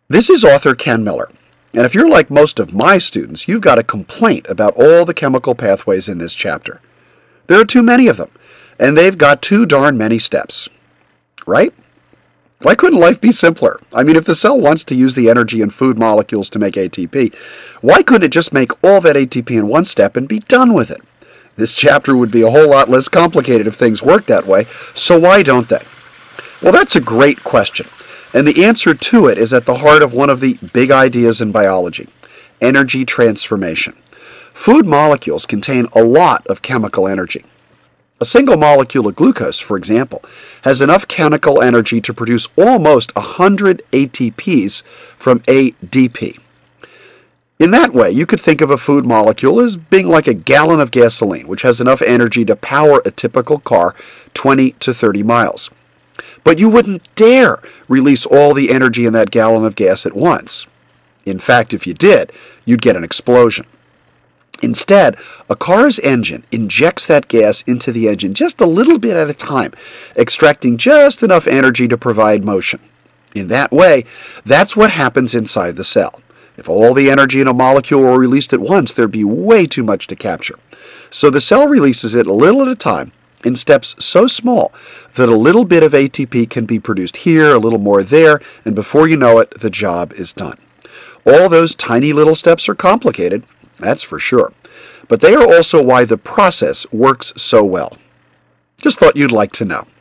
This is author Ken Miller. And if you're like most of my students, you've got a complaint about all the chemical pathways in this chapter. There are too many of them, and they've got too darn many steps. Right? Why couldn't life be simpler? I mean, if the cell wants to use the energy in food molecules to make ATP, why couldn't it just make all that ATP in one step and be done with it? This chapter would be a whole lot less complicated if things worked that way, so why don't they? Well, that's a great question, and the answer to it is at the heart of one of the big ideas in biology: energy transformation. Food molecules contain a lot of chemical energy. A single molecule of glucose, for example, has enough chemical energy to produce almost 100 ATPs from ADP. In that way, you could think of a food molecule as being like a gallon of gasoline, which has enough energy to power a typical car 20 to 30 miles. But you wouldn't dare release all the energy in that gallon of gas at once. In fact, if you did, you'd get an explosion. Instead, a car's engine injects that gas into the engine just a little bit at a time, extracting just enough energy to provide motion. In that way, that's what happens inside the cell. If all the energy in a molecule were released at once, there'd be way too much to capture. So the cell releases it a little at a time in steps so small that a little bit of ATP can be produced here, a little more there, and before you know it, the job is done. All those tiny little steps are complicated, that's for sure. But they are also why the process works so well. Just thought you'd like to know.